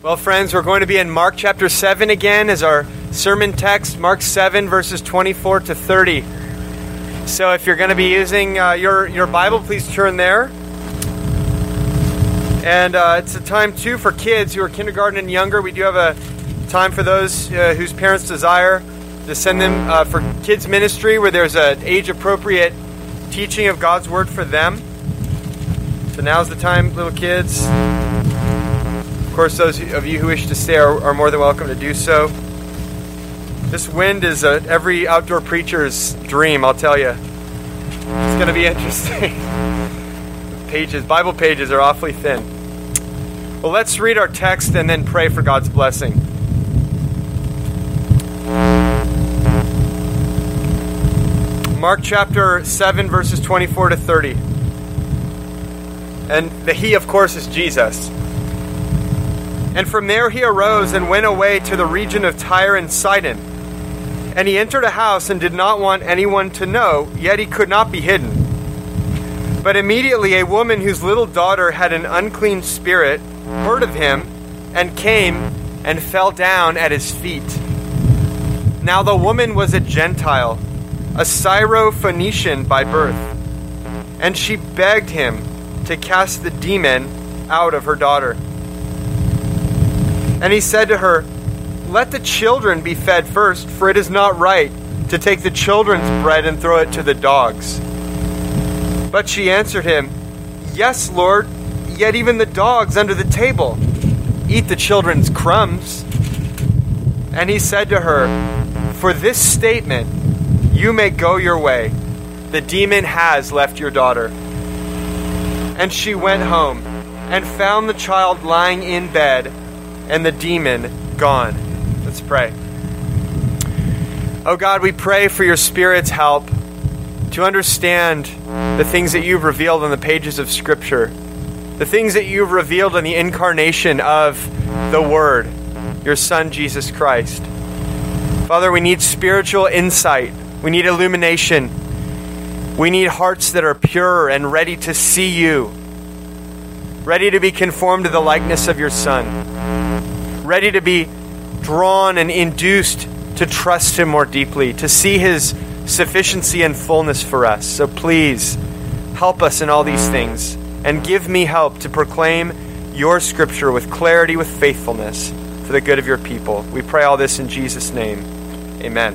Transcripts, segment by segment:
Well, friends, we're going to be in Mark chapter 7 again as our sermon text, Mark 7, verses 24 to 30. So if you're going to be using your Bible, please turn there. And it's a time, too, for kids who are kindergarten and younger. We do have a time for those whose parents desire to send them for kids ministry, where there's an age-appropriate teaching of God's Word for them. So now's the time, little kids. Of course, those of you who wish to stay are more than welcome to do so. This wind is every outdoor preacher's dream, I'll tell you. It's going to be interesting. Bible pages are awfully thin. Well, let's read our text and then pray for God's blessing. Mark chapter 7, verses 24 to 30. And the He, of course, is Jesus. And from there he arose and went away to the region of Tyre and Sidon. And he entered a house and did not want anyone to know, yet he could not be hidden. But immediately a woman whose little daughter had an unclean spirit heard of him and came and fell down at his feet. Now the woman was a Gentile, a Syrophoenician by birth, and she begged him to cast the demon out of her daughter. And he said to her, "Let the children be fed first, for it is not right to take the children's bread and throw it to the dogs." But she answered him, "Yes, Lord, yet even the dogs under the table eat the children's crumbs." And he said to her, "For this statement you may go your way. The demon has left your daughter." And she went home and found the child lying in bed, and the demon gone. Let's pray. Oh God, we pray for your Spirit's help to understand the things that you've revealed on the pages of Scripture, the things that you've revealed in the incarnation of the Word, your Son, Jesus Christ. Father, we need spiritual insight. We need illumination. We need hearts that are pure and ready to see you, ready to be conformed to the likeness of your Son, ready to be drawn and induced to trust him more deeply, to see his sufficiency and fullness for us. So please help us in all these things and give me help to proclaim your Scripture with clarity, with faithfulness, for the good of your people. We pray all this in Jesus' name. Amen.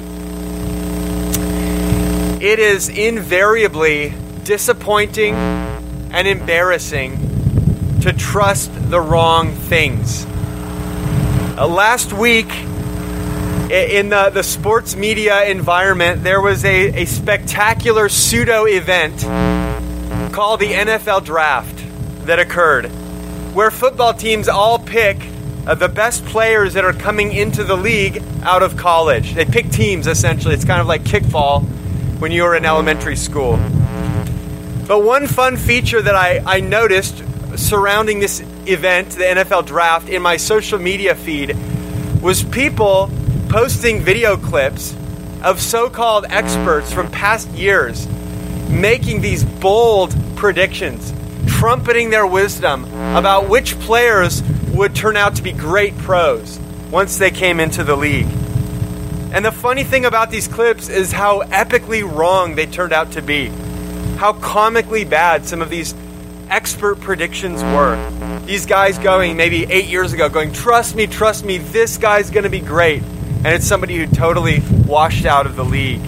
It is invariably disappointing and embarrassing to trust the wrong things. Last week, in the sports media environment, there was a spectacular pseudo-event called the NFL Draft that occurred, where football teams all pick the best players that are coming into the league out of college. They pick teams, essentially. It's kind of like kickball when you were in elementary school. But one fun feature that I noticed surrounding this event, the NFL Draft, in my social media feed was people posting video clips of so-called experts from past years making these bold predictions, trumpeting their wisdom about which players would turn out to be great pros once they came into the league. And the funny thing about these clips is how epically wrong they turned out to be, how comically bad some of these expert predictions were. These guys going maybe 8 years ago going, trust me, this guy's going to be great. And it's somebody who totally washed out of the league.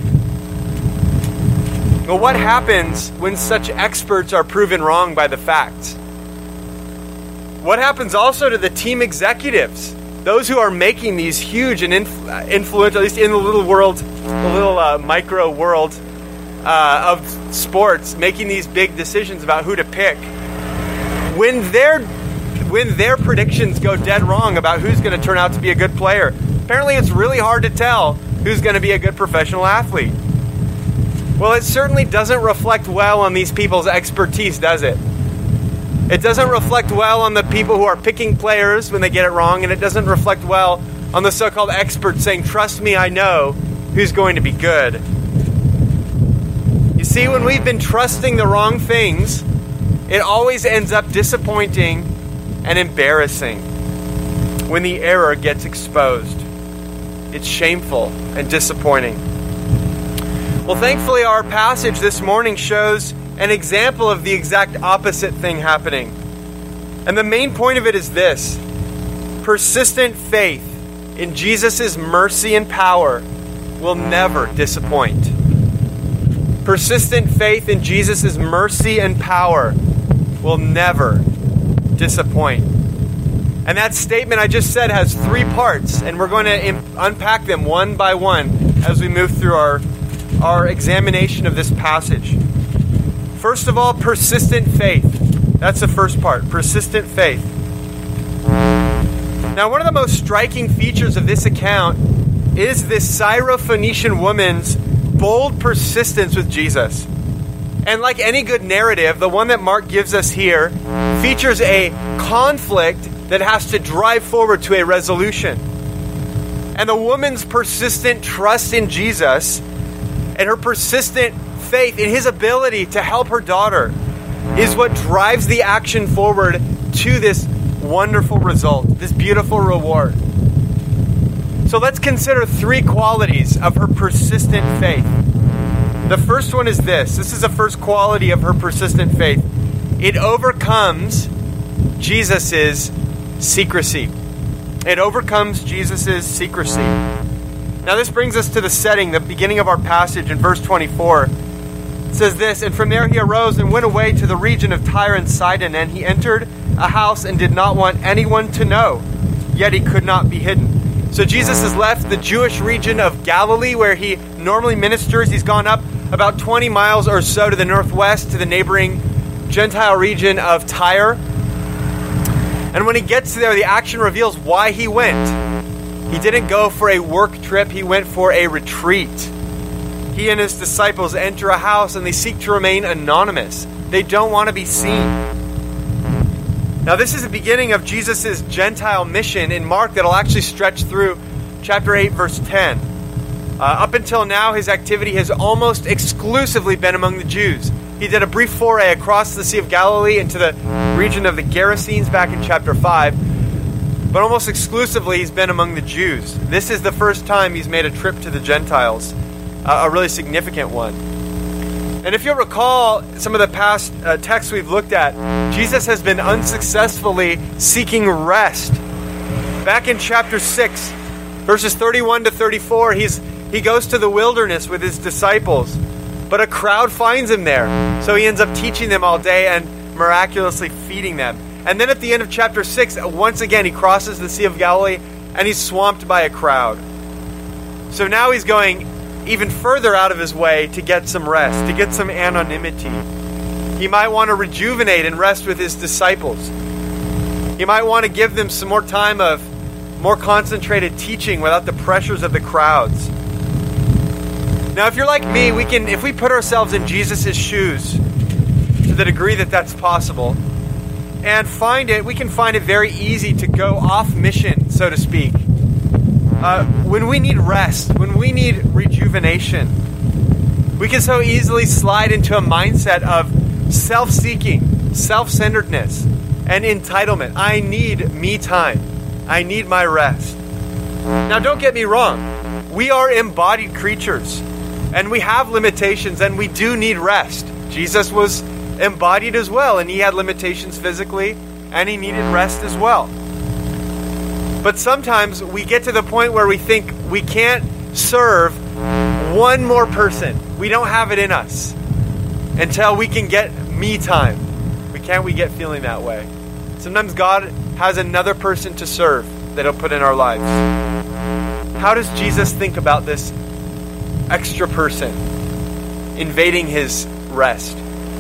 Well, what happens when such experts are proven wrong by the facts? What happens also to the team executives? Those who are making these huge and influential, at least in the little world, the little micro world of sports, making these big decisions about who to pick. When their predictions go dead wrong about who's going to turn out to be a good player, apparently it's really hard to tell who's going to be a good professional athlete. Well, it certainly doesn't reflect well on these people's expertise, does it? It doesn't reflect well on the people who are picking players when they get it wrong, and it doesn't reflect well on the so-called experts saying, trust me, I know who's going to be good. You see, when we've been trusting the wrong things, it always ends up disappointing and embarrassing. when the error gets exposed. It's shameful and disappointing. Well, thankfully, our passage this morning shows an example of the exact opposite thing happening. And the main point of it is this: persistent faith in Jesus' mercy and power will never disappoint. Persistent faith in Jesus' mercy and power will never disappoint. And that statement I just said has three parts, and we're going to unpack them one by one as we move through our examination of this passage. First of all, persistent faith. That's the first part, persistent faith. Now, one of the most striking features of this account is this Syrophoenician woman's bold persistence with Jesus. And like any good narrative, the one that Mark gives us here features a conflict that has to drive forward to a resolution. And the woman's persistent trust in Jesus and her persistent faith in his ability to help her daughter is what drives the action forward to this wonderful result, this beautiful reward. So let's consider three qualities of her persistent faith. The first one is this. This is the first quality of her persistent faith. It overcomes Jesus' secrecy. It overcomes Jesus' secrecy. Now this brings us to the setting, the beginning of our passage in verse 24. It says this, "And from there he arose and went away to the region of Tyre and Sidon, and he entered a house and did not want anyone to know, yet he could not be hidden." So Jesus has left the Jewish region of Galilee where he normally ministers. He's gone up about 20 miles or so to the northwest to the neighboring Gentile region of Tyre. And when he gets there, the action reveals why he went. He didn't go for a work trip, he went for a retreat. He and his disciples enter a house and they seek to remain anonymous. They don't want to be seen. Now this is the beginning of Jesus' Gentile mission in Mark that'll actually stretch through chapter 8, verse 10. Up until now, his activity has almost exclusively been among the Jews. He did a brief foray across the Sea of Galilee into the region of the Gerasenes back in chapter 5, but almost exclusively he's been among the Jews. This is the first time he's made a trip to the Gentiles, a really significant one. And if you'll recall some of the past texts we've looked at, Jesus has been unsuccessfully seeking rest. Back in chapter 6, verses 31 to 34, he goes to the wilderness with his disciples, but a crowd finds him there. So he ends up teaching them all day and miraculously feeding them. And then at the end of chapter 6, once again, he crosses the Sea of Galilee and he's swamped by a crowd. So now he's going even further out of his way to get some rest, to get some anonymity. He might want to rejuvenate and rest with his disciples. He might want to give them some more time of more concentrated teaching without the pressures of the crowds. Now, if you're like me, if we put ourselves in Jesus' shoes to the degree that that's possible, and we can find it very easy to go off mission, so to speak. When we need rest, when we need rejuvenation, we can so easily slide into a mindset of self-seeking, self-centeredness, and entitlement. I need me time. I need my rest. Now, don't get me wrong. We are embodied creatures, and we have limitations, and we do need rest. Jesus was embodied as well, and he had limitations physically, and he needed rest as well. But sometimes we get to the point where we think we can't serve one more person. We don't have it in us until we can get me time. We get feeling that way. Sometimes God has another person to serve that he'll put in our lives. How does Jesus think about this extra person invading his rest?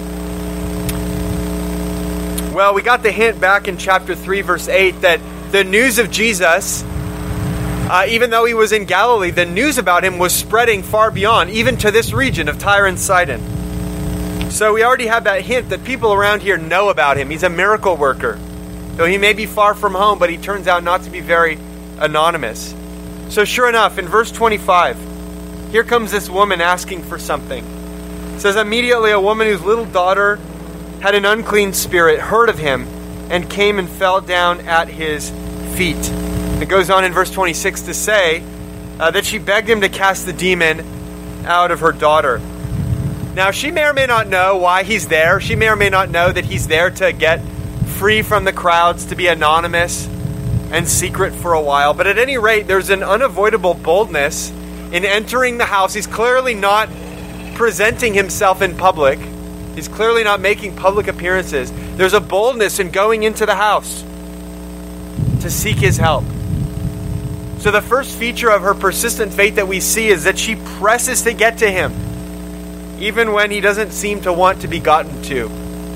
Well, we got the hint back in chapter 3, verse 8, that the news of Jesus, even though he was in Galilee, the news about him was spreading far beyond, even to this region of Tyre and Sidon. So we already have that hint that people around here know about him. He's a miracle worker. Though he may be far from home, but he turns out not to be very anonymous. So sure enough, in verse 25, here comes this woman asking for something. It says, "Immediately a woman whose little daughter had an unclean spirit heard of him and came and fell down at his feet." It goes on in verse 26 to say that she begged him to cast the demon out of her daughter. Now, she may or may not know why he's there. She may or may not know that he's there to get free from the crowds, to be anonymous and secret for a while. But at any rate, there's an unavoidable boldness in entering the house. He's clearly not presenting himself in public. He's clearly not making public appearances. There's a boldness in going into the house to seek his help. So the first feature of her persistent faith that we see is that she presses to get to him, even when he doesn't seem to want to be gotten to.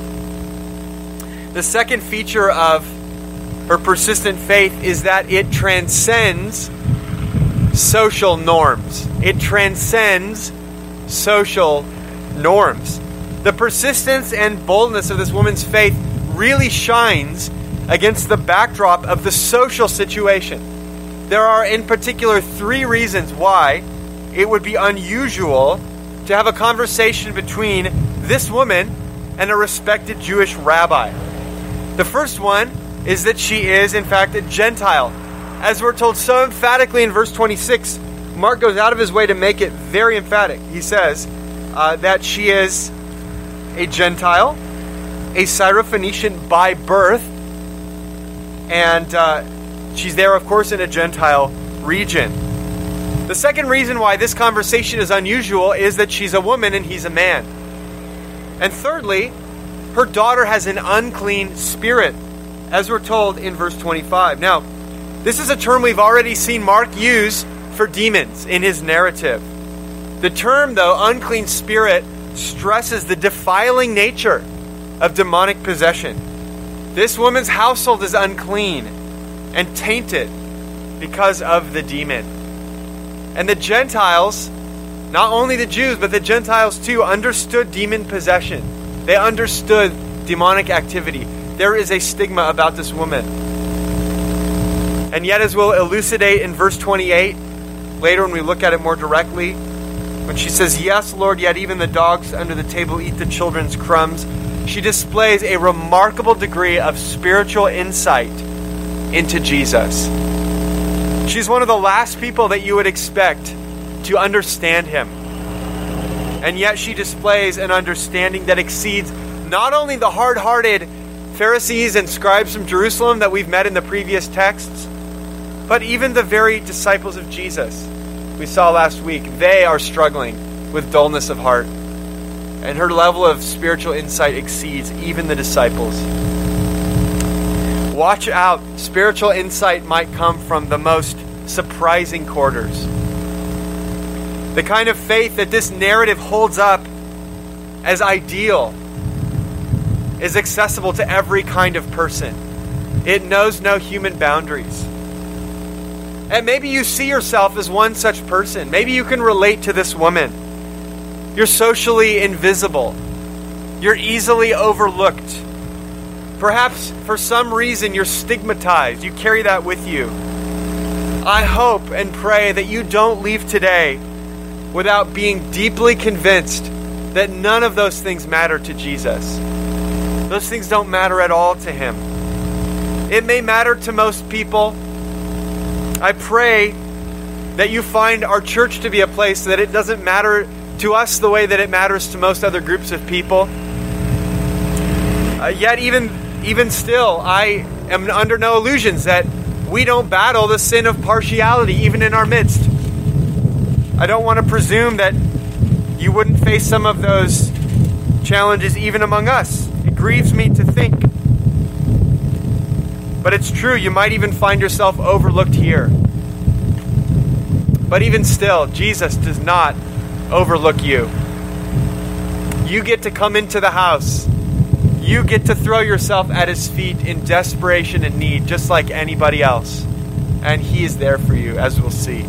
The second feature of her persistent faith is that it transcends social norms. It transcends social norms. The persistence and boldness of this woman's faith really shines against the backdrop of the social situation. There are in particular 3 reasons why it would be unusual to have a conversation between this woman and a respected Jewish rabbi. The first one is that she is, in fact, a Gentile. As we're told so emphatically in verse 26, Mark goes out of his way to make it very emphatic. He says that she is a Gentile, a Syrophoenician by birth, and she's there, of course, in a Gentile region. The second reason why this conversation is unusual is that she's a woman and he's a man. And thirdly, her daughter has an unclean spirit, as we're told in verse 25. Now, this is a term we've already seen Mark use for demons in his narrative. The term, though, unclean spirit, stresses the defiling nature of demonic possession. This woman's household is unclean and tainted because of the demon. And the Gentiles, not only the Jews, but the Gentiles too, understood demon possession. They understood demonic activity. There is a stigma about this woman. And yet, as we'll elucidate in verse 28, later when we look at it more directly, when she says, "Yes, Lord, yet even the dogs under the table eat the children's crumbs," she displays a remarkable degree of spiritual insight into Jesus. She's one of the last people that you would expect to understand him. And yet she displays an understanding that exceeds not only the hard-hearted Pharisees and scribes from Jerusalem that we've met in the previous texts, but even the very disciples of Jesus we saw last week. They are struggling with dullness of heart. And her level of spiritual insight exceeds even the disciples. Watch out. Spiritual insight might come from the most surprising quarters. The kind of faith that this narrative holds up as ideal is accessible to every kind of person. It knows no human boundaries. And maybe you see yourself as one such person. Maybe you can relate to this woman. You're socially invisible. You're easily overlooked. Perhaps for some reason you're stigmatized. You carry that with you. I hope and pray that you don't leave today without being deeply convinced that none of those things matter to Jesus. Those things don't matter at all to him. It may matter to most people. I pray that you find our church to be a place that it doesn't matter to us the way that it matters to most other groups of people. Yet even still, I am under no illusions that we don't battle the sin of partiality even in our midst. I don't want to presume that you wouldn't face some of those challenges even among us. It grieves me to think. But it's true, you might even find yourself overlooked here. But even still, Jesus does not overlook you. You get to come into the house. You get to throw yourself at his feet in desperation and need, just like anybody else. And he is there for you, as we'll see.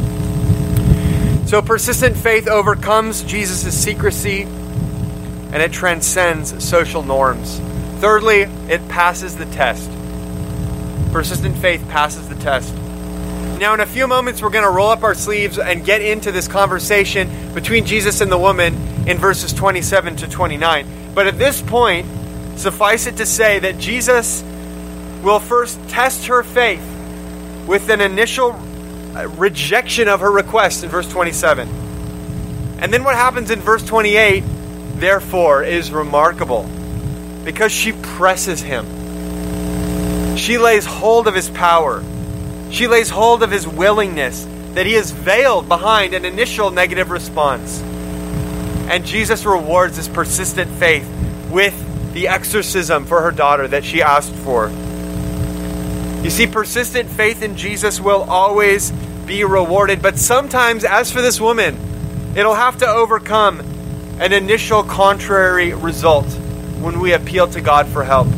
So persistent faith overcomes Jesus' secrecy, and it transcends social norms. Thirdly, it passes the test. Persistent faith passes the test. Now, in a few moments, we're going to roll up our sleeves and get into this conversation between Jesus and the woman in verses 27 to 29. But at this point, suffice it to say that Jesus will first test her faith with an initial rejection of her request in verse 27. And then what happens in verse 28, therefore, is remarkable, because she presses him. She lays hold of his power. She lays hold of his willingness that he is veiled behind an initial negative response. And Jesus rewards this persistent faith with the exorcism for her daughter that she asked for. You see, persistent faith in Jesus will always be rewarded, but sometimes, as for this woman, it'll have to overcome an initial contrary result when we appeal to God for help.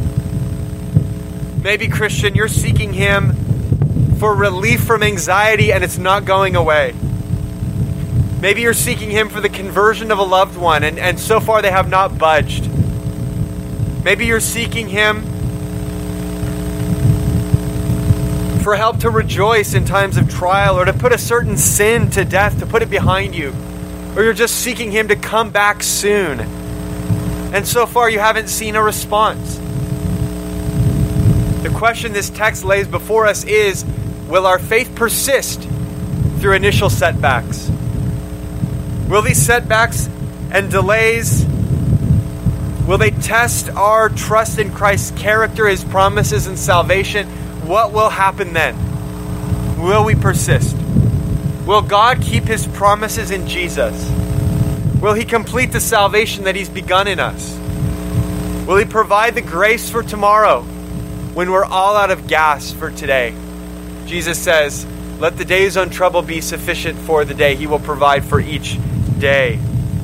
Maybe, Christian, you're seeking Him for relief from anxiety and it's not going away. Maybe you're seeking Him for the conversion of a loved one and so far they have not budged. Maybe you're seeking Him for help to rejoice in times of trial, or to put a certain sin to death, to put it behind you. Or you're just seeking Him to come back soon. And so far you haven't seen a response. The question this text lays before us is, will our faith persist through initial setbacks? Will these setbacks and delays, will they test our trust in Christ's character, His promises, and salvation? What will happen then? Will we persist? Will God keep His promises in Jesus? Will He complete the salvation that He's begun in us? Will He provide the grace for tomorrow when we're all out of gas for today? Jesus says, let the day's own trouble be sufficient for the day. He will provide for each day.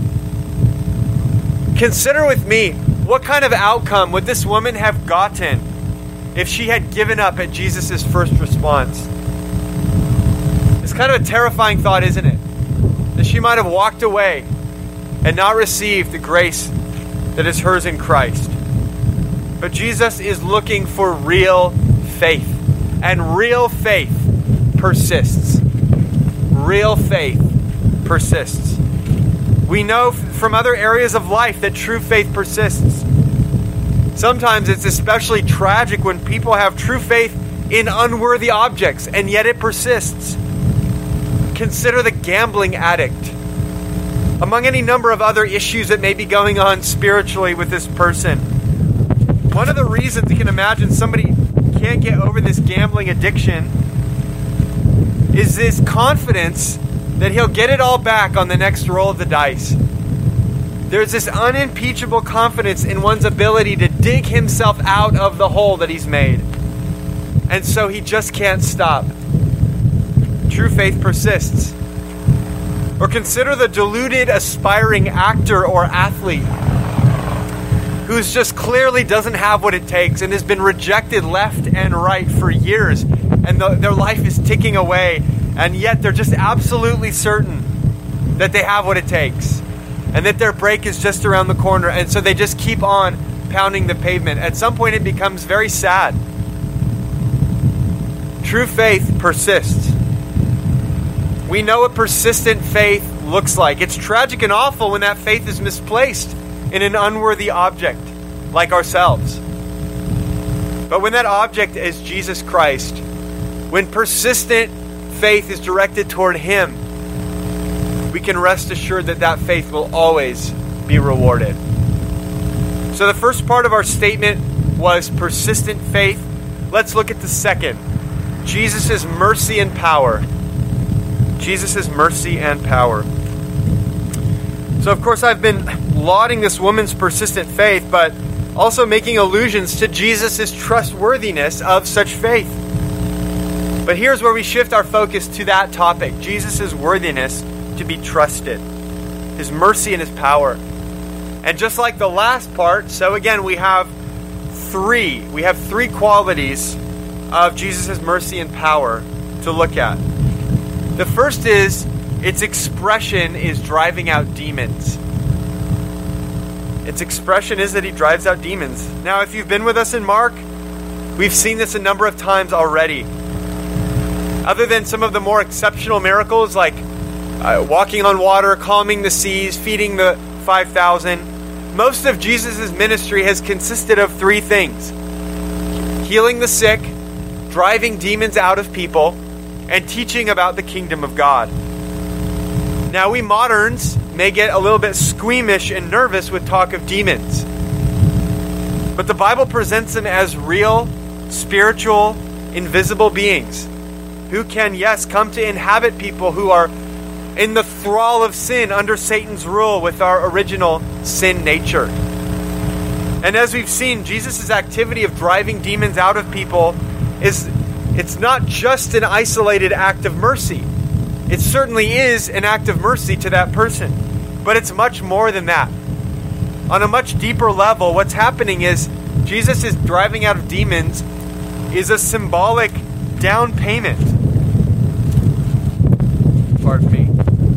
Consider with me, what kind of outcome would this woman have gotten if she had given up at Jesus' first response? It's kind of a terrifying thought, isn't it? That she might have walked away and not received the grace that is hers in Christ. But Jesus is looking for real faith. And real faith persists. Real faith persists. We know from other areas of life that true faith persists. Sometimes it's especially tragic when people have true faith in unworthy objects, and yet it persists. Consider the gambling addict. Among any number of other issues that may be going on spiritually with this person, one of the reasons you can imagine somebody can't get over this gambling addiction is this confidence that he'll get it all back on the next roll of the dice. There's this unimpeachable confidence in one's ability to dig himself out of the hole that he's made. And so he just can't stop. True faith persists. Or consider the deluded, aspiring actor or athlete who's just clearly doesn't have what it takes and has been rejected left and right for years. And their life is ticking away. And yet they're just absolutely certain that they have what it takes. And that their break is just around the corner. And so they just keep on pounding the pavement. At some point it becomes very sad. True faith persists. We know what persistent faith looks like. It's tragic and awful when that faith is misplaced in an unworthy object like ourselves. But when that object is Jesus Christ, when persistent faith is directed toward Him, we can rest assured that that faith will always be rewarded. So the first part of our statement was persistent faith. Let's look at the second. Jesus' mercy and power. Jesus' mercy and power. So of course I've been lauding this woman's persistent faith, but also making allusions to Jesus' trustworthiness of such faith. But here's where we shift our focus to that topic, Jesus' worthiness to be trusted, His mercy and His power. And just like the last part, so again we have three qualities of Jesus' mercy and power to look at. The first is, its expression is driving out demons. Its expression is that He drives out demons. Now, if you've been with us in Mark, we've seen this a number of times already. Other than some of the more exceptional miracles like walking on water, calming the seas, feeding the 5,000, most of Jesus' ministry has consisted of three things: healing the sick, driving demons out of people and teaching about the kingdom of God. Now, we moderns may get a little bit squeamish and nervous with talk of demons, but the Bible presents them as real, spiritual, invisible beings who can, yes, come to inhabit people who are in the thrall of sin under Satan's rule with our original sin nature. And as we've seen, Jesus' activity of driving demons out of people it's not just an isolated act of mercy. It certainly is an act of mercy to that person, but it's much more than that. On a much deeper level, what's happening is Jesus is driving out of demons is a symbolic down payment. Pardon me.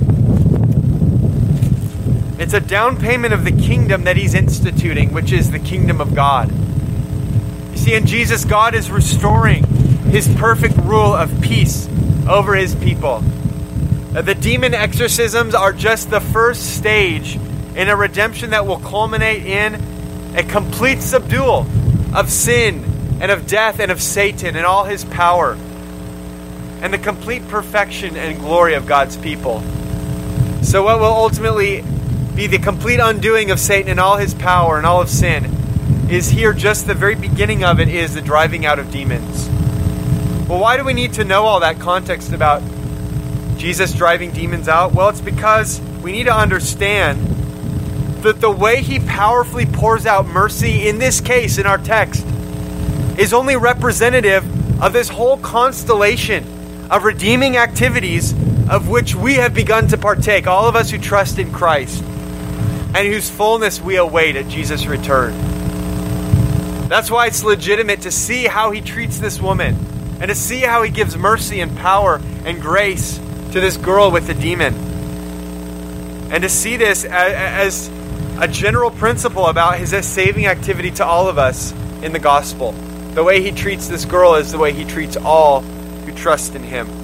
It's a down payment of the kingdom that he's instituting, which is the kingdom of God. You see, in Jesus, God is restoring his perfect rule of peace over his people. The demon exorcisms are just the first stage in a redemption that will culminate in a complete subdual of sin and of death and of Satan and all his power, and the complete perfection and glory of God's people. So what will ultimately be the complete undoing of Satan and all his power and all of sin is here. Just the very beginning of it is the driving out of demons. Well, why do we need to know all that context about Jesus driving demons out? Well, it's because we need to understand that the way he powerfully pours out mercy in this case, in our text, is only representative of this whole constellation of redeeming activities of which we have begun to partake, all of us who trust in Christ, and whose fullness we await at Jesus' return. That's why it's legitimate to see how he treats this woman, and to see how he gives mercy and power and grace to this girl with the demon. And to see this as a general principle about his saving activity to all of us in the gospel. The way he treats this girl is the way he treats all who trust in him.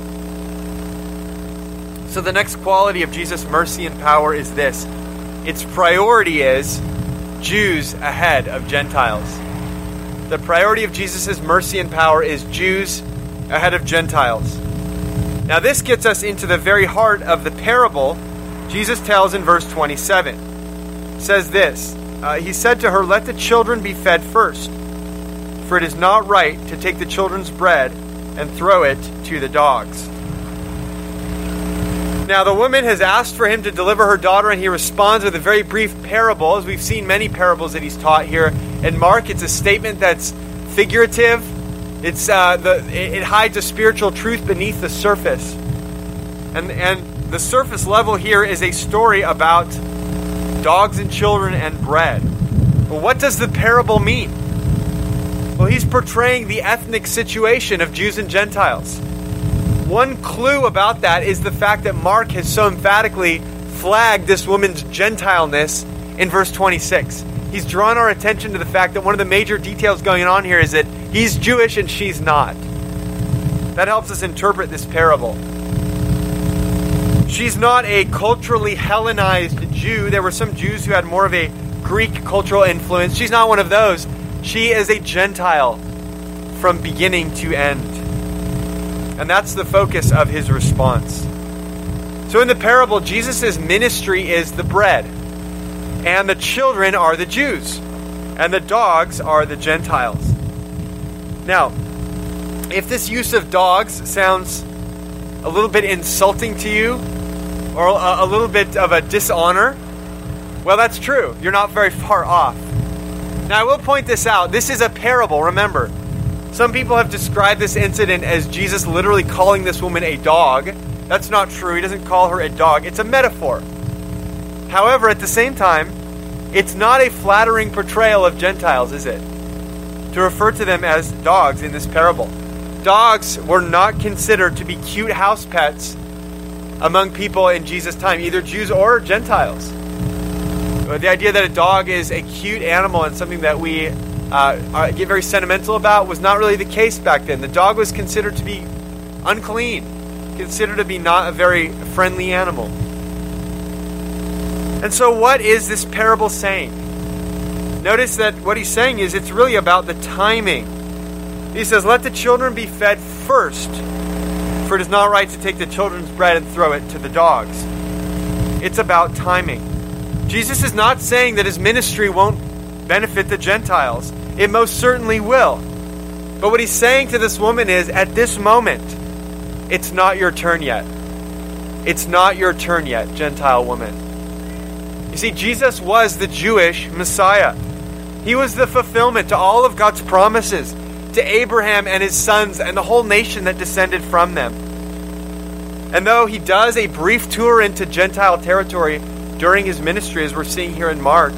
So the next quality of Jesus' mercy and power is this. Its priority is Jews ahead of Gentiles. The priority of Jesus' mercy and power is Jews ahead of Gentiles. Now this gets us into the very heart of the parable Jesus tells in verse 27. It says this, he said to her, "Let the children be fed first, for it is not right to take the children's bread and throw it to the dogs." Now the woman has asked for him to deliver her daughter, and he responds with a very brief parable. As we've seen many parables that he's taught here in Mark, it's a statement that's figurative. It hides a spiritual truth beneath the surface. And the surface level here is a story about dogs and children and bread. But what does the parable mean? Well, he's portraying the ethnic situation of Jews and Gentiles. One clue about that is the fact that Mark has so emphatically flagged this woman's Gentileness in verse 26. He's drawn our attention to the fact that one of the major details going on here is that he's Jewish and she's not. That helps us interpret this parable. She's not a culturally Hellenized Jew. There were some Jews who had more of a Greek cultural influence. She's not one of those. She is a Gentile from beginning to end. And that's the focus of his response. So in the parable, Jesus' ministry is the bread, and the children are the Jews, and the dogs are the Gentiles. Now, if this use of dogs sounds a little bit insulting to you, or a little bit of a dishonor, well, that's true. You're not very far off. Now, I will point this out. This is a parable, remember. Some people have described this incident as Jesus literally calling this woman a dog. That's not true. He doesn't call her a dog. It's a metaphor. However, at the same time, it's not a flattering portrayal of Gentiles, is it? To refer to them as dogs in this parable. Dogs were not considered to be cute house pets among people in Jesus' time, either Jews or Gentiles. The idea that a dog is a cute animal and something that we get very sentimental about was not really the case back then. The dog was considered to be unclean, considered to be not a very friendly animal. And so what is this parable saying? Notice that what he's saying is it's really about the timing. He says, let the children be fed first, for it is not right to take the children's bread and throw it to the dogs. It's about timing. Jesus is not saying that his ministry won't benefit the Gentiles. It most certainly will. But what he's saying to this woman is, at this moment, it's not your turn yet. It's not your turn yet, Gentile woman. You see, Jesus was the Jewish Messiah. He was the fulfillment to all of God's promises to Abraham and his sons and the whole nation that descended from them. And though he does a brief tour into Gentile territory during his ministry, as we're seeing here in Mark,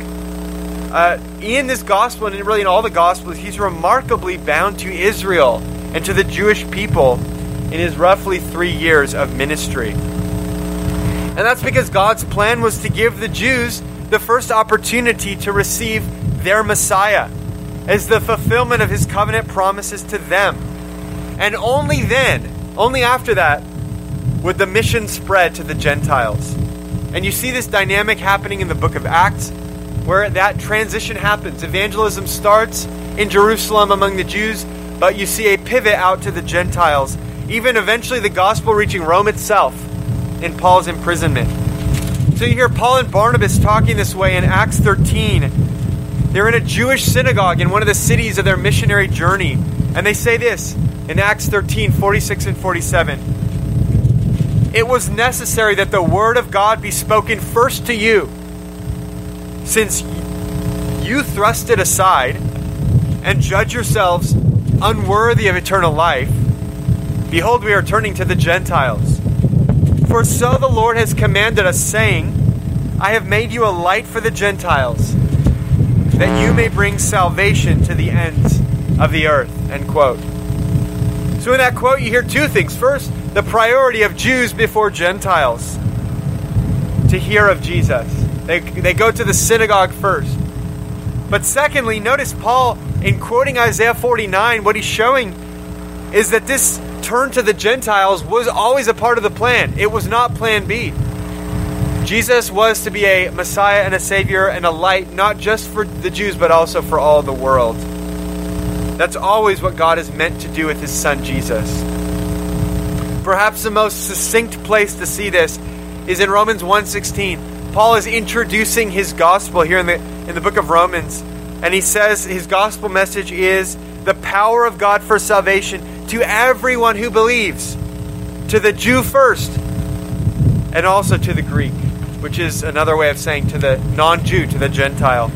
in this gospel, and really in all the gospels, he's remarkably bound to Israel and to the Jewish people in his roughly 3 years of ministry. And that's because God's plan was to give the Jews the first opportunity to receive their Messiah as the fulfillment of his covenant promises to them. And only then, only after that, would the mission spread to the Gentiles. And you see this dynamic happening in the book of Acts, where that transition happens. Evangelism starts in Jerusalem among the Jews, but you see a pivot out to the Gentiles, even eventually the gospel reaching Rome itself in Paul's imprisonment. So you hear Paul and Barnabas talking this way in Acts 13. They're in a Jewish synagogue in one of the cities of their missionary journey. And they say this in Acts 13, 46 and 47. It was necessary that the word of God be spoken first to you, since you thrust it aside and judge yourselves unworthy of eternal life. Behold, we are turning to the Gentiles. For so the Lord has commanded us, saying, I have made you a light for the Gentiles, that you may bring salvation to the ends of the earth. End quote. So in that quote you hear two things. First, the priority of Jews before Gentiles to hear of Jesus. They go to the synagogue first. But secondly, notice Paul, in quoting Isaiah 49, what he's showing is that this turn to the Gentiles was always a part of the plan. It was not plan B. Jesus was to be a Messiah and a Savior and a light, not just for the Jews, but also for all the world. That's always what God has meant to do with his son Jesus. Perhaps the most succinct place to see this is in Romans 1:16. Paul is introducing his gospel here in the book of Romans. And he says his gospel message is the power of God for salvation to everyone who believes. To the Jew first, and also to the Greek, which is another way of saying to the non-Jew, to the Gentile.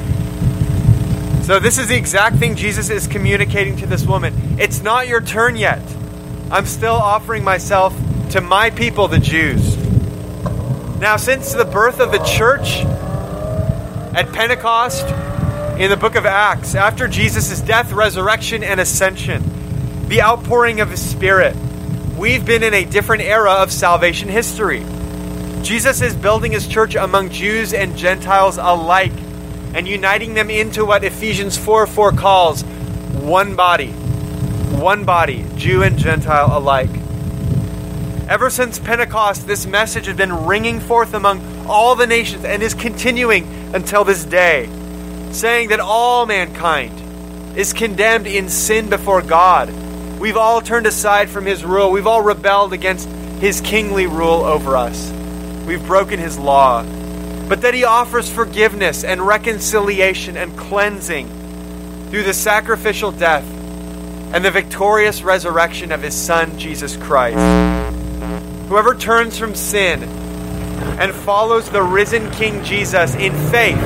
So this is the exact thing Jesus is communicating to this woman. It's not your turn yet. I'm still offering myself to my people, the Jews. Now, since the birth of the church at Pentecost in the book of Acts, after Jesus' death, resurrection, and ascension, the outpouring of his Spirit, we've been in a different era of salvation history. Jesus is building his church among Jews and Gentiles alike and uniting them into what Ephesians 4:4 calls one body. One body, Jew and Gentile alike. Ever since Pentecost, this message has been ringing forth among all the nations and is continuing until this day, saying that all mankind is condemned in sin before God. We've all turned aside from his rule. We've all rebelled against his kingly rule over us. We've broken his law. But that he offers forgiveness and reconciliation and cleansing through the sacrificial death and the victorious resurrection of his Son, Jesus Christ. Whoever turns from sin and follows the risen King Jesus in faith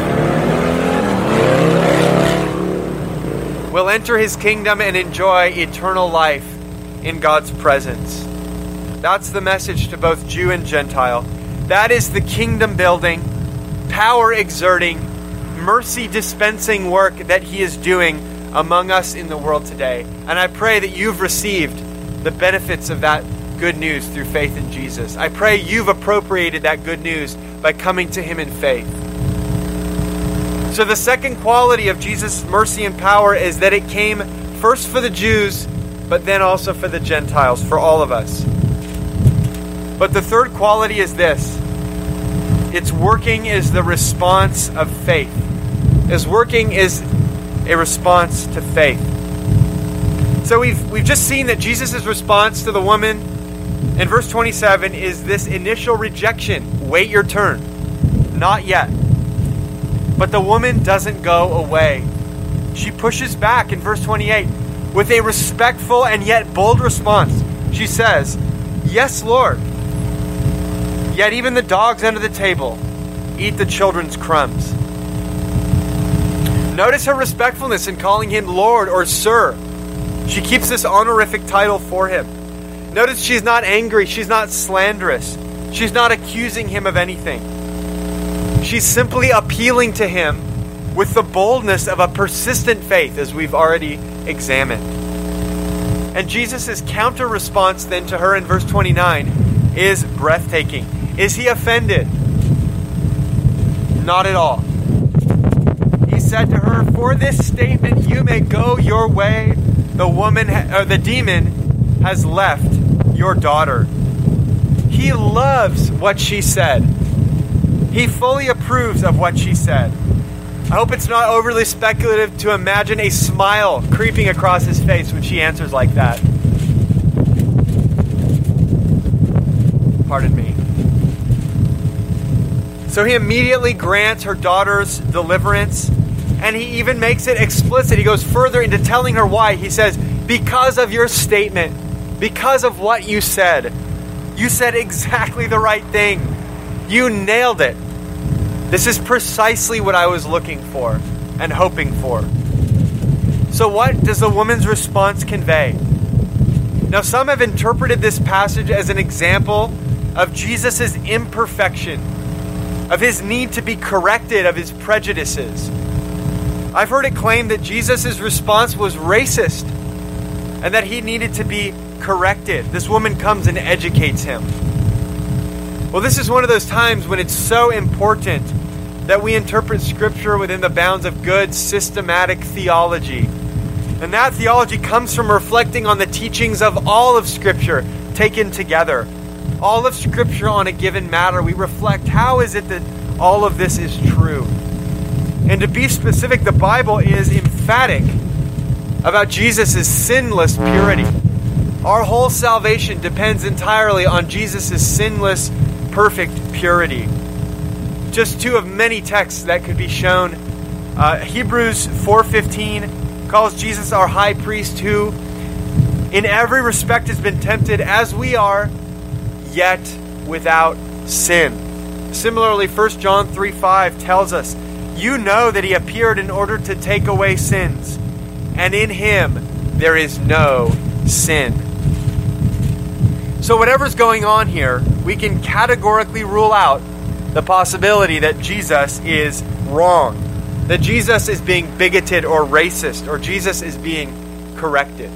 will enter his kingdom and enjoy eternal life in God's presence. That's the message to both Jew and Gentile. That is the kingdom building, power exerting, mercy dispensing work that he is doing among us in the world today. And I pray that you've received the benefits of that good news through faith in Jesus. I pray you've appropriated that good news by coming to him in faith. So the second quality of Jesus' mercy and power is that it came first for the Jews, but then also for the Gentiles, for all of us. But the third quality is this. Its working is the response of faith. Its working is a response to faith. So we've just seen that Jesus' response to the woman in verse 27 is this initial rejection. Wait your turn. Not yet. But the woman doesn't go away. She pushes back in verse 28 with a respectful and yet bold response. She says, "Yes, Lord. Yet even the dogs under the table eat the children's crumbs." Notice her respectfulness in calling him Lord or Sir. She keeps this honorific title for him. Notice she's not angry. She's not slanderous. She's not accusing him of anything. She's simply appealing to him with the boldness of a persistent faith, as we've already examined. And Jesus' counter response then to her in verse 29 is breathtaking. Is he offended? Not at all. He said to her, "For this statement you may go your way. The demon has left your daughter." He loves what she said. He fully approves of what she said. I hope it's not overly speculative to imagine a smile creeping across his face when she answers like that. Pardon me. So he immediately grants her daughter's deliverance, and he even makes it explicit. He goes further into telling her why. He says, "Because of your statement, because of what you said exactly the right thing. You nailed it. This is precisely what I was looking for and hoping for." So what does the woman's response convey? Now, some have interpreted this passage as an example of Jesus' imperfection, of his need to be corrected, of his prejudices. I've heard it claimed that Jesus' response was racist and that he needed to be corrected. This woman comes and educates him. Well, this is one of those times when it's so important that we interpret Scripture within the bounds of good, systematic theology. And that theology comes from reflecting on the teachings of all of Scripture taken together. All of Scripture on a given matter. We reflect, how is it that all of this is true? And to be specific, the Bible is emphatic about Jesus' sinless purity. Our whole salvation depends entirely on Jesus' sinless, perfect purity. Just two of many texts that could be shown. Hebrews 4:15 calls Jesus our high priest who in every respect has been tempted as we are, yet without sin. Similarly, 1 John 3:5 tells us, "You know that he appeared in order to take away sins, and in him there is no sin." So whatever's going on here, we can categorically rule out the possibility that Jesus is wrong, that Jesus is being bigoted or racist, or Jesus is being corrected.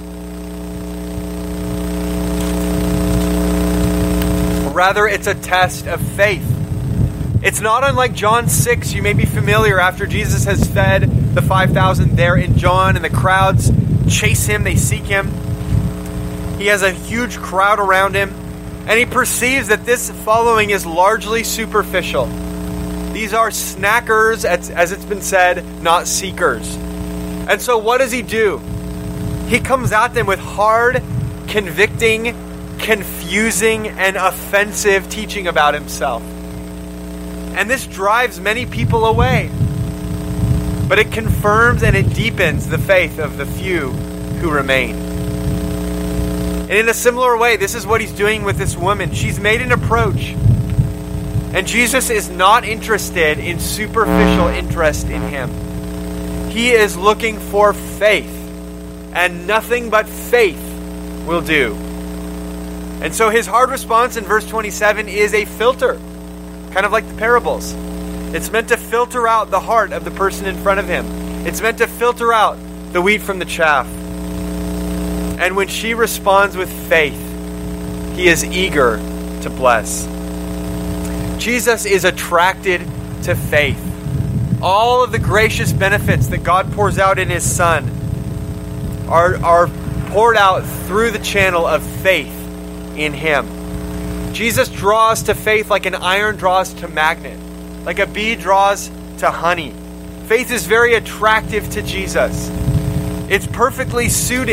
Rather, it's a test of faith. It's not unlike John 6. You may be familiar after Jesus has fed the 5,000 there in John, and the crowds chase him, they seek him. He has a huge crowd around him, and he perceives that this following is largely superficial. These are snackers, as it's been said, not seekers. And so what does he do? He comes at them with hard, convicting, confusing, and offensive teaching about himself. And this drives many people away. But it confirms and it deepens the faith of the few who remain. And in a similar way, this is what he's doing with this woman. She's made an approach. And Jesus is not interested in superficial interest in him. He is looking for faith. And nothing but faith will do. And so his hard response in verse 27 is a filter. Kind of like the parables. It's meant to filter out the heart of the person in front of him. It's meant to filter out the wheat from the chaff. And when she responds with faith, he is eager to bless. Jesus is attracted to faith. All of the gracious benefits that God pours out in his Son are poured out through the channel of faith in him. Jesus draws to faith like an iron draws to magnet, like a bee draws to honey. Faith is very attractive to Jesus. It's perfectly suited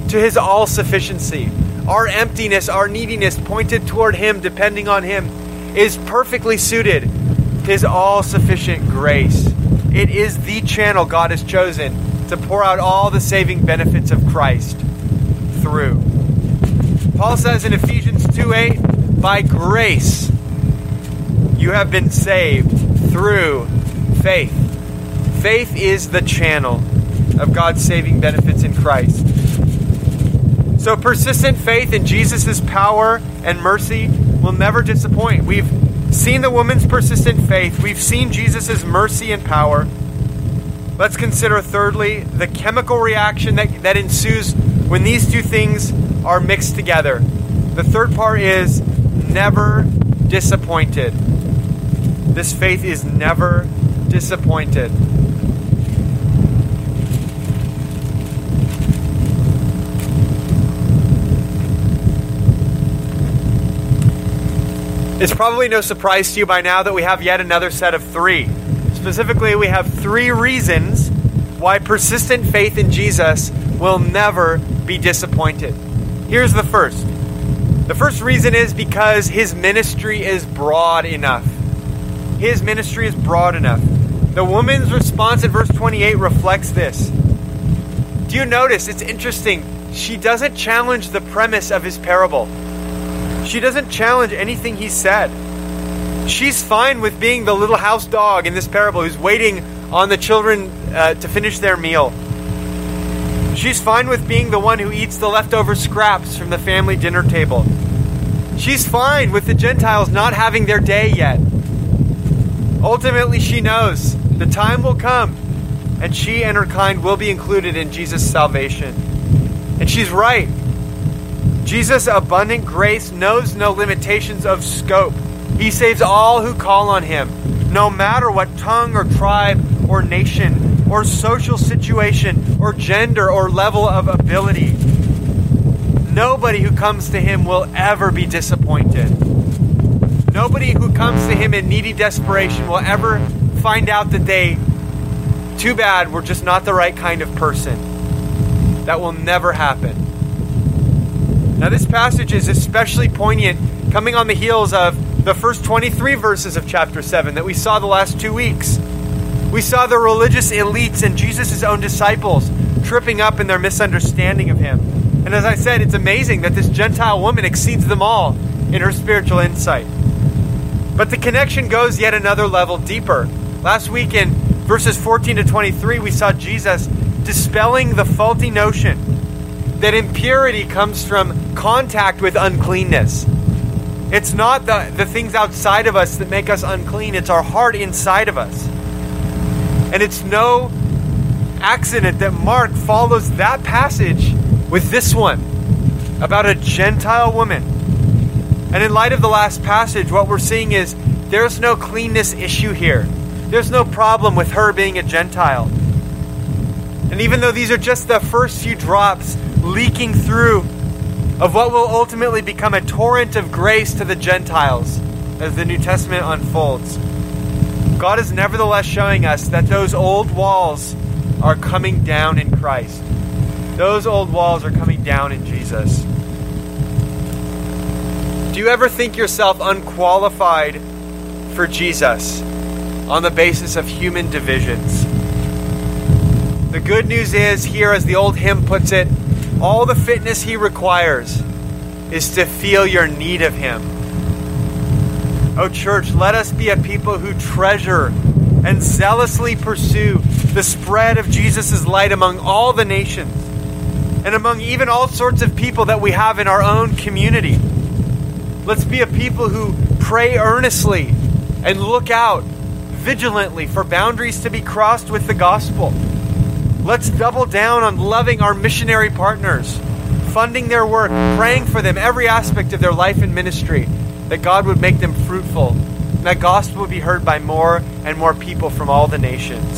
to his all-sufficiency. Our emptiness, our neediness pointed toward him, depending on him, is perfectly suited to his all-sufficient grace. It is the channel God has chosen to pour out all the saving benefits of Christ through. Paul says in Ephesians 2:8, by grace you have been saved through faith. Faith is the channel of God's saving benefits in Christ. So persistent faith in Jesus' power and mercy will never disappoint. We've seen the woman's persistent faith. We've seen Jesus' mercy and power. Let's consider thirdly the chemical reaction that ensues when these two things are mixed together. The third part is never disappointed. This faith is never disappointed. It's probably no surprise to you by now that we have yet another set of three. Specifically, we have three reasons why persistent faith in Jesus will never be disappointed. Here's the first. The first reason is because his ministry is broad enough. His ministry is broad enough. The woman's response in verse 28 reflects this. Do you notice? It's interesting. She doesn't challenge the premise of his parable. She doesn't challenge anything he said. She's fine with being the little house dog in this parable who's waiting on the children to finish their meal. She's fine with being the one who eats the leftover scraps from the family dinner table. She's fine with the Gentiles not having their day yet. Ultimately, she knows the time will come and she and her kind will be included in Jesus' salvation. And she's right. Jesus' abundant grace knows no limitations of scope. He saves all who call on him, no matter what tongue or tribe or nation or social situation or gender or level of ability. Nobody who comes to him will ever be disappointed. Nobody who comes to him in needy desperation will ever find out that they, too bad, were just not the right kind of person. That will never happen. Now, this passage is especially poignant coming on the heels of the first 23 verses of chapter 7 that we saw the last 2 weeks. We saw the religious elites and Jesus' own disciples tripping up in their misunderstanding of him. And as I said, it's amazing that this Gentile woman exceeds them all in her spiritual insight. But the connection goes yet another level deeper. Last week in verses 14 to 23, we saw Jesus dispelling the faulty notion that impurity comes from contact with uncleanness. It's not the things outside of us that make us unclean. It's our heart inside of us. And it's no accident that Mark follows that passage with this one about a Gentile woman. And in light of the last passage, what we're seeing is there's no cleanness issue here. There's no problem with her being a Gentile. And even though these are just the first few drops leaking through of what will ultimately become a torrent of grace to the Gentiles as the New Testament unfolds, God is nevertheless showing us that those old walls are coming down in Christ. Those old walls are coming down in Jesus. Do you ever think yourself unqualified for Jesus on the basis of human divisions? The good news is here, as the old hymn puts it, all the fitness he requires is to feel your need of him. Oh church, let us be a people who treasure and zealously pursue the spread of Jesus' light among all the nations and among even all sorts of people that we have in our own community. Let's be a people who pray earnestly and look out vigilantly for boundaries to be crossed with the gospel. Let's double down on loving our missionary partners, funding their work, praying for them, every aspect of their life and ministry, that God would make them fruitful, and that gospel would be heard by more and more people from all the nations.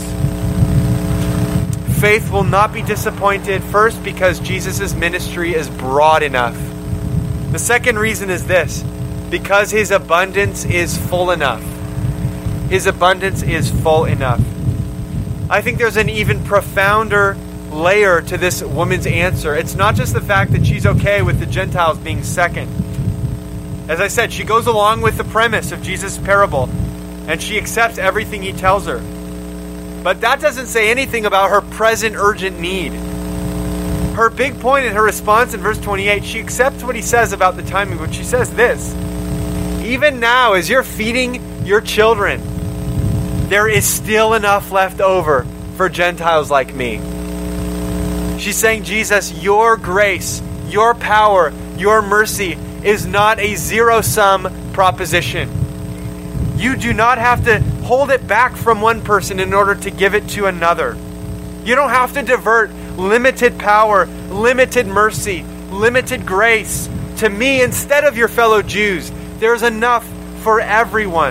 Faith will not be disappointed, first because Jesus' ministry is broad enough. The second reason is this: because his abundance is full enough. His abundance is full enough. I think there's an even profounder layer to this woman's answer. It's not just the fact that she's okay with the Gentiles being second. As I said, she goes along with the premise of Jesus' parable, and she accepts everything he tells her. But that doesn't say anything about her present urgent need. Her big point in her response in verse 28, she accepts what he says about the timing, but she says this: even now, as you're feeding your children, there is still enough left over for Gentiles like me. She's saying, Jesus, your grace, your power, your mercy is not a zero-sum proposition. You do not have to hold it back from one person in order to give it to another. You don't have to divert limited power, limited mercy, limited grace to me instead of your fellow Jews. There's enough for everyone.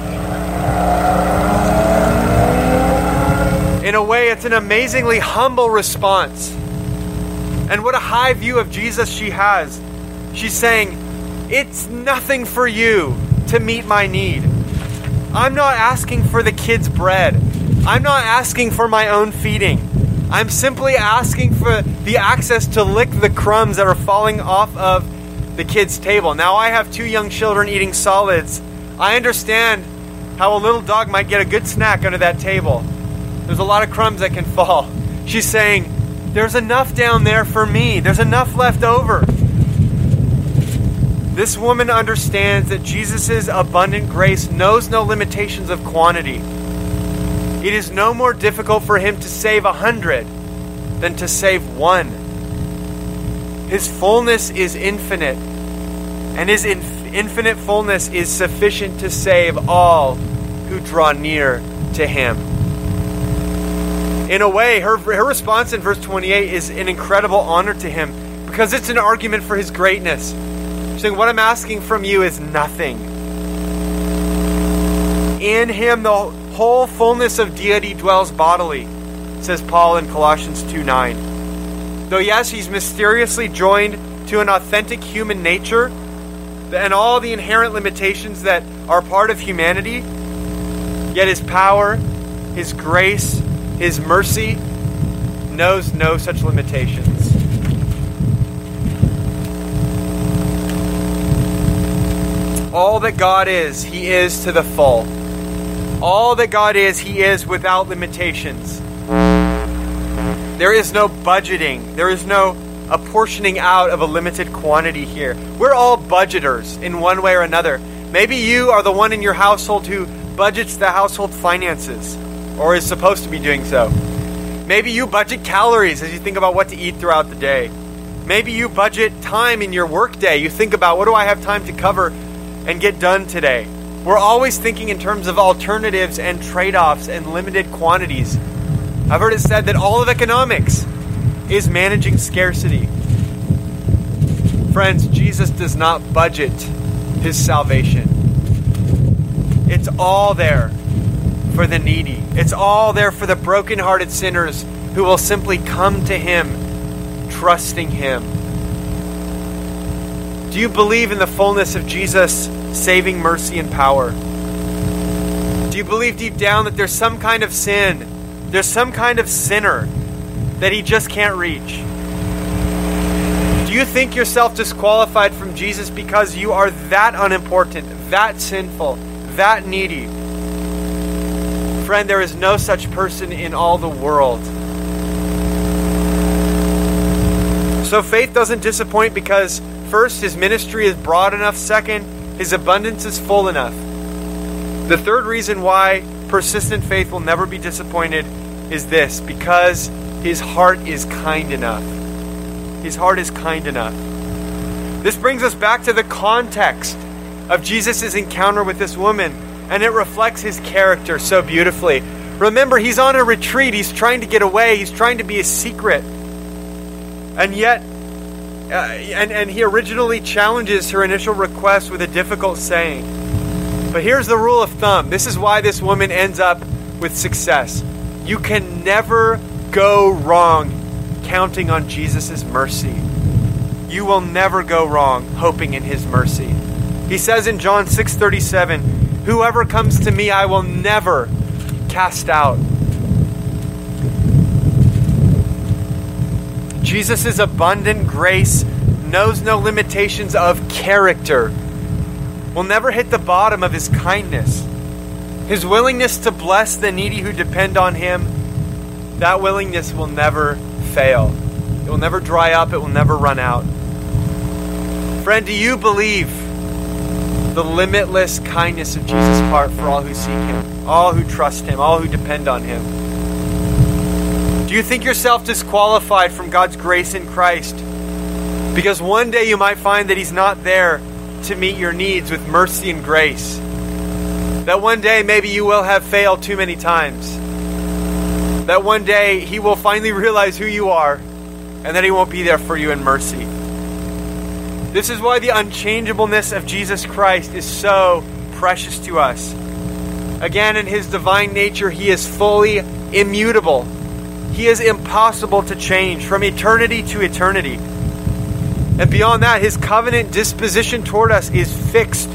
In a way, it's an amazingly humble response. And what a high view of Jesus she has. She's saying, it's nothing for you to meet my need. I'm not asking for the kids' bread. I'm not asking for my own feeding. I'm simply asking for the access to lick the crumbs that are falling off of the kids' table. Now, I have 2 young children eating solids. I understand how a little dog might get a good snack under that table. There's a lot of crumbs that can fall. She's saying, there's enough down there for me. There's enough left over. This woman understands that Jesus' abundant grace knows no limitations of quantity. It is no more difficult for him to save 100 than to save 1. His fullness is infinite, and his infinite fullness is sufficient to save all who draw near to him. In a way, her response in verse 28 is an incredible honor to him because it's an argument for his greatness. She's saying, what I'm asking from you is nothing. In him, the whole fullness of deity dwells bodily, says Paul in Colossians 2:9. Though yes, he's mysteriously joined to an authentic human nature and all the inherent limitations that are part of humanity, yet his power, his grace, his mercy knows no such limitations. All that God is, he is to the full. All that God is, he is without limitations. There is no budgeting. There is no apportioning out of a limited quantity here. We're all budgeters in one way or another. Maybe you are the one in your household who budgets the household finances, or is supposed to be doing so. Maybe you budget calories as you think about what to eat throughout the day. Maybe you budget time in your work day. You think about, what do I have time to cover and get done today? We're always thinking in terms of alternatives and trade-offs and limited quantities. I've heard it said that all of economics is managing scarcity. Friends, Jesus does not budget his salvation. It's all there for the needy. It's all there for the broken-hearted sinners who will simply come to him, trusting him. Do you believe in the fullness of Jesus' saving mercy and power? Do you believe deep down that there's some kind of sin, there's some kind of sinner that he just can't reach? Do you think yourself disqualified from Jesus because you are that unimportant, that sinful, that needy? Friend, there is no such person in all the world. So faith doesn't disappoint because, first, his ministry is broad enough. Second, his abundance is full enough. The third reason why persistent faith will never be disappointed is this: because his heart is kind enough. His heart is kind enough. This brings us back to the context of Jesus' encounter with this woman, and it reflects his character so beautifully. Remember, he's on a retreat. He's trying to get away. He's trying to be a secret. And yet, and he originally challenges her initial request with a difficult saying. But here's the rule of thumb. This is why this woman ends up with success. You can never go wrong counting on Jesus' mercy. You will never go wrong hoping in his mercy. He says in John 6:37, "Whoever comes to me, I will never cast out." Jesus' abundant grace knows no limitations of character. Will never hit the bottom of his kindness. His willingness to bless the needy who depend on him, that willingness will never fail. It will never dry up. It will never run out. Friend, do you believe the limitless kindness of Jesus' heart for all who seek him, all who trust him, all who depend on him? Do you think yourself disqualified from God's grace in Christ? Because one day you might find that he's not there to meet your needs with mercy and grace. That one day maybe you will have failed too many times. That one day he will finally realize who you are and that he won't be there for you in mercy. This is why the unchangeableness of Jesus Christ is so precious to us. Again, in his divine nature, he is fully immutable. He is impossible to change from eternity to eternity. And beyond that, his covenant disposition toward us is fixed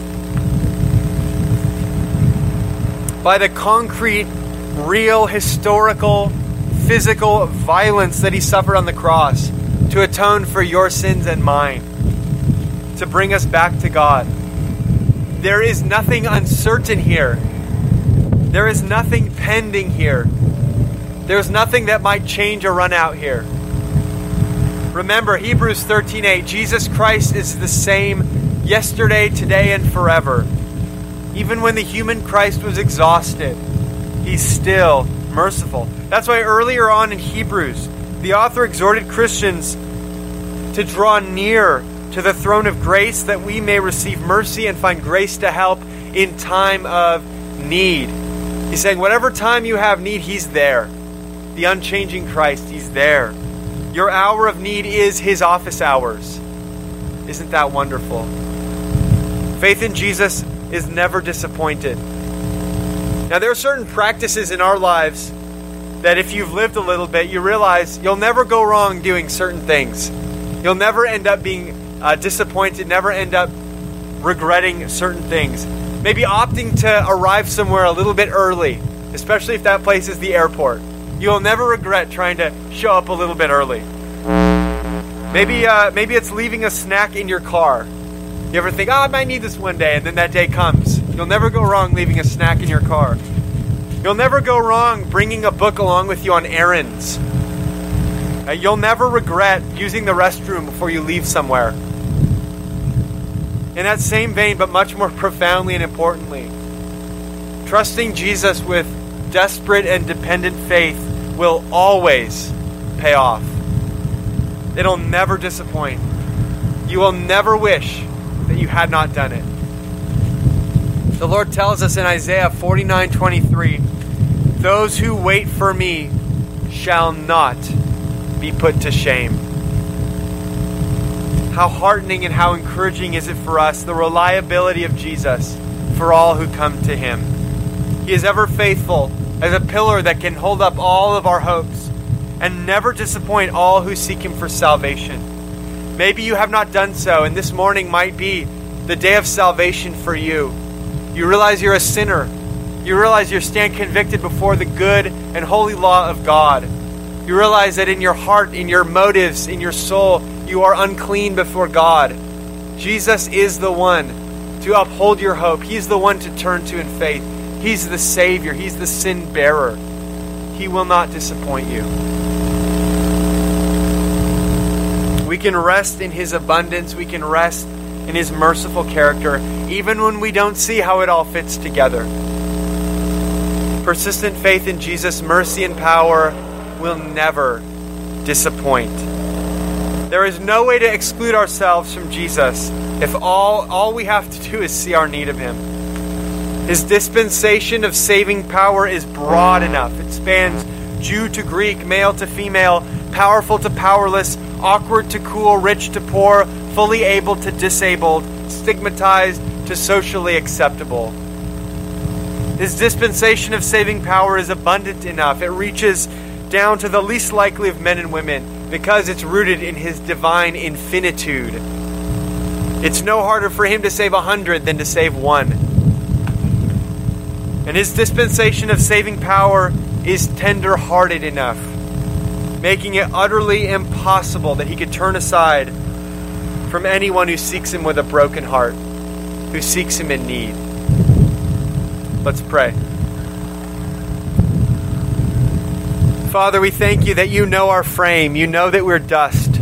by the concrete, real, historical, physical violence that he suffered on the cross to atone for your sins and mine, to bring us back to God. There is nothing uncertain here. There is nothing pending here. There's nothing that might change or run out here. Remember, Hebrews 13:8, Jesus Christ is the same yesterday, today, and forever. Even when the human Christ was exhausted, he's still merciful. That's why earlier on in Hebrews, the author exhorted Christians to draw near to the throne of grace that we may receive mercy and find grace to help in time of need. He's saying whatever time you have need, he's there. The unchanging Christ, he's there. Your hour of need is his office hours. Isn't that wonderful? Faith in Jesus is never disappointed. Now, there are certain practices in our lives that if you've lived a little bit, you realize you'll never go wrong doing certain things. You'll never end up being disappointed, never end up regretting certain things. Maybe opting to arrive somewhere a little bit early, especially if that place is the airport. You'll never regret trying to show up a little bit early. Maybe it's leaving a snack in your car. You ever think, I might need this one day, and then that day comes. You'll never go wrong leaving a snack in your car. You'll never go wrong bringing a book along with you on errands. You'll never regret using the restroom before you leave somewhere. In that same vein, but much more profoundly and importantly, trusting Jesus with desperate and dependent faith will always pay off. It'll never disappoint. You will never wish that you had not done it. The Lord tells us in Isaiah 49:23, "Those who wait for me shall not be put to shame." How heartening and how encouraging is it for us, the reliability of Jesus for all who come to him. He is ever faithful as a pillar that can hold up all of our hopes and never disappoint all who seek him for salvation. Maybe you have not done so, and this morning might be the day of salvation for you. You realize you're a sinner. You realize you stand convicted before the good and holy law of God. You realize that in your heart, in your motives, in your soul, you are unclean before God. Jesus is the one to uphold your hope. He's the one to turn to in faith. He's the Savior. He's the sin bearer. He will not disappoint you. We can rest in his abundance. We can rest in his merciful character, even when we don't see how it all fits together. Persistent faith in Jesus' mercy and power will never disappoint. There is no way to exclude ourselves from Jesus if all we have to do is see our need of him. His dispensation of saving power is broad enough. It spans Jew to Greek, male to female, powerful to powerless, awkward to cool, rich to poor, fully able to disabled, stigmatized to socially acceptable. His dispensation of saving power is abundant enough. It reaches down to the least likely of men and women because it's rooted in his divine infinitude. It's no harder for him to save 100 than to save one. And his dispensation of saving power is tender-hearted enough, making it utterly impossible impossible that he could turn aside from anyone who seeks him with a broken heart, who seeks him in need. Let's pray. Father, we thank you that you know our frame. You know that we're dust.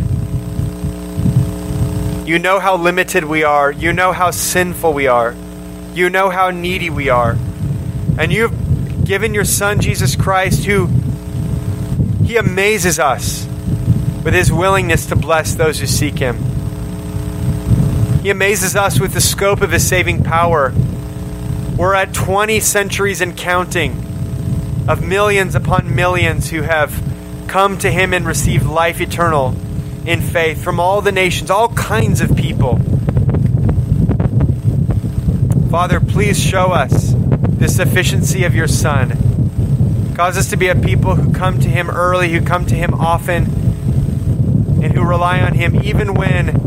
You know how limited we are. You know how sinful we are. You know how needy we are. And you've given your Son, Jesus Christ, he amazes us with his willingness to bless those who seek him. He amazes us with the scope of his saving power. We're at 20 centuries and counting of millions upon millions who have come to him and received life eternal in faith from all the nations, all kinds of people. Father, please show us the sufficiency of your Son. Cause us to be a people who come to him early, who come to him often, and who rely on him even when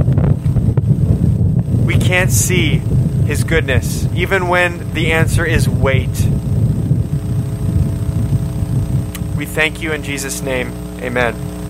we can't see his goodness, even when the answer is wait. We thank you in Jesus' name. Amen.